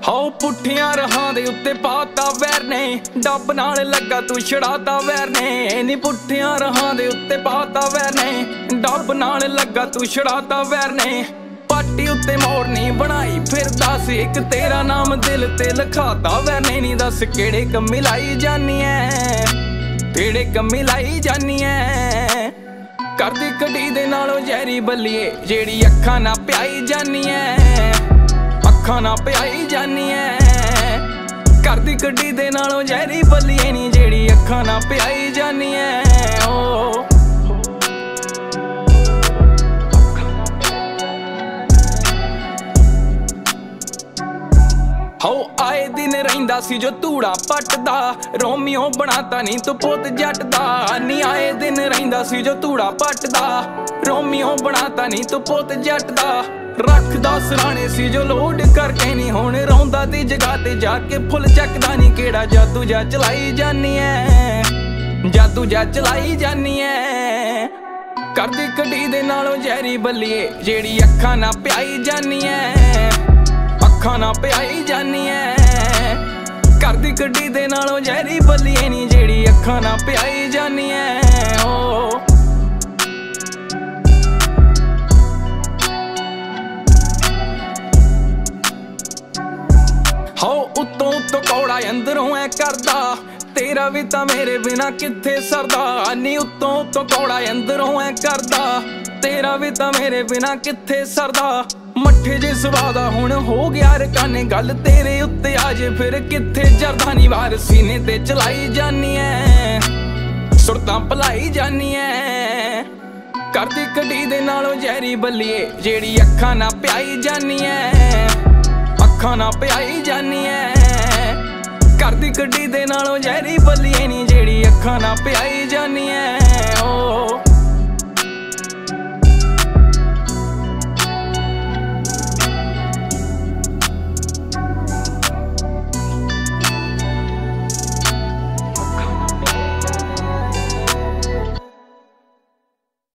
ਹਾਓ ਪੁੱਠਿਆਂ ਰਾਹਾਂ ਦੇ ਉੱਤੇ ਪਾਤਾ ਵੈਰ ਨੇ, ਡੱਬ ਨਾਲ ਲੱਗਾ ਤੂੰ ਛੜਾਤਾ ਵੈਰ ਨੇ। ਨੀ ਪੁੱਠਿਆਂ ਰਾਹਾਂ ਦੇ ਉੱਤੇ ਪਾਤਾ ਵੈਰ ਨੇ, ਡੱਬ ਨਾਲ ਲੱਗਾ ਤੂੰ ਛੜਾਤਾ ਵੈਰ ਨੇ। ਪਾਟੀ ਉੱਤੇ ਮੋਰਨੀ ਬਣਾਈ ਫਿਰਦਾ ਸੀ, ਇੱਕ ਤੇਰਾ ਨਾਮ ਦਿਲ ਤੇ ਲਿਖਾਤਾ ਵੈਰ ਨੇ। ਨੀ ਦੱਸ ਕਿਹੜੇ ਕੰਮੀ ਲਾਈ ਜਾਨੀ ਐ, ਕਿਹੜੇ ਕੰਮੀ ਲਾਈ ਜਾਨੀ ਐ। ਕਰਦੀ ਕੜੀ ਦੇ ਨਾਲੋਂ ਜ਼ਹਿਰੀ ਬੱਲੀਏ, ਜਿਹੜੀ ਅੱਖਾਂ ਨਾ ਪਿਆਈ ਜਾਨੀ ਐ, ਅੱਖਾਂ ਨਾ ਪਿਆਈ ਜਾਨੀ ਐ। ਕਰਦੀ ਕੜੀ ਦੇ ਨਾਲੋਂ ਜ਼ਹਿਰੀ ਬੱਲੀਏ ਨੀ, ਜਿਹੜੀ ਅੱਖਾਂ ਨਾ ਪਿਆਈ ਜਾਨੀ ਐ। ਹਾਓ ਆਏ ਦਿਨ ਰਹਿੰਦਾ ਸੀ ਜੋ ਧੂੜਾ ਪੱਟਦਾ, ਰੋਮੀਓ ਬਣਾਤਾ ਨੀ ਤੂੰ ਪੁੱਤ ਜੱਟ ਦਾ। ਨੀ ਆਏ ਦਿਨ ਰਹਿੰਦਾ ਸੀ ਜੋ ਧੂੜਾ ਪੱਟਦਾ, ਰੋਮੀਓ ਬਣਾਤਾ ਨੀ ਤੂੰ ਪੁੱਤ ਜੱਟ ਦਾ। ਰੱਖਦਾ ਸਰਾਣੇ ਸੀ ਜੋ ਲੋਡ ਕਰਕੇ ਨੀ, ਹੁਣ ਰੋਂਦਾ ਦੀ ਜਗ੍ਹਾ ਤੇ ਜਾ ਕੇ ਫੁੱਲ ਚੱਕਦਾ ਨੀ। ਕਿਹੜਾ ਜਾਦੂ ਜਾ ਚਲਾਈ ਜਾਨੀ ਐ, ਜਾਦੂ ਜਾ ਚਲਾਈ ਜਾਨੀ ਐ। ਕਰਦੀ ਕੜੀ ਦੇ ਨਾਲੋਂ ਜ਼ਹਿਰੀ ਬੱਲੀਏ, ਜਿਹੜੀ ਅੱਖਾਂ ਨਾ ਪਿਆਈ ਜਾਨੀ ਐ, ਅੱਖਾਂ ਨਾ ਪਿਆਈ ਜਾਨੀ ਐ। ਕਰਦੀ ਕੜੀ ਦੇ ਨਾਲੋਂ ਜ਼ਹਿਰੀ ਬੱਲੀਏ ਨੀ, ਜਿਹੜੀ ਅੱਖਾਂ ਨਾ ਪਿਆਈ ਜਾਨੀ ਐ। ਹਾਓ ਉੱਤੋਂ ਉੱਤੋਂ ਕੌੜਾ ਅੰਦਰੋਂ ਐ ਕਰਦਾ, ਤੇਰਾ ਵੀ ਤਾਂ ਮੇਰੇ ਬਿਨਾ ਕਿੱਥੇ ਸਰਦਾ। ਨੀ ਉੱਤੋਂ ਉੱਤੋਂ ਕੌੜਾ ਅੰਦਰੋਂ ਐ ਕਰਦਾ, ਤੇਰਾ ਵੀ ਤਾਂ ਮੇਰੇ ਬਿਨਾ ਕਿੱਥੇ ਸਰਦਾ। ਮੱਠੇ ਜੇ ਸਵਾਦਾ ਹੁਣ ਹੋ ਗਿਆ ਰਕਾਨੇ, ਗੱਲ ਤੇਰੇ ਉੱਤੇ ਆ ਜੇ ਫਿਰ ਕਿੱਥੇ ਜਰਦਾ ਨੀ। ਵਾਰ ਸੀਨੇ ਤੇ ਚਲਾਈ ਜਾਨੀ ਐ, ਸੁਰਤਾਂ ਭਲਾਈ ਜਾਨੀ ਐ। ਕਰਦੀ ਕੜੀ ਦੇ ਨਾਲੋਂ ਜ਼ਹਿਰੀ ਬੱਲੀਏ, ਜਿਹੜੀ ਅੱਖਾਂ ਨਾ ਪਿਆਈ ਜਾਨੀ ਐ, ਅੱਖਾਂ ਨਾ ਪਿਆਈ ਜਾਨੀ ਐ। ਕਰਦੀ ਕੜੀ ਦੇ ਨਾਲੋਂ ਜ਼ਹਿਰੀ ਬੱਲੀਏ ਨੀ, ਜਿਹੜੀ ਅੱਖਾਂ ਨਾ ਪਿਆਈ ਜਾਨੀ ਐ।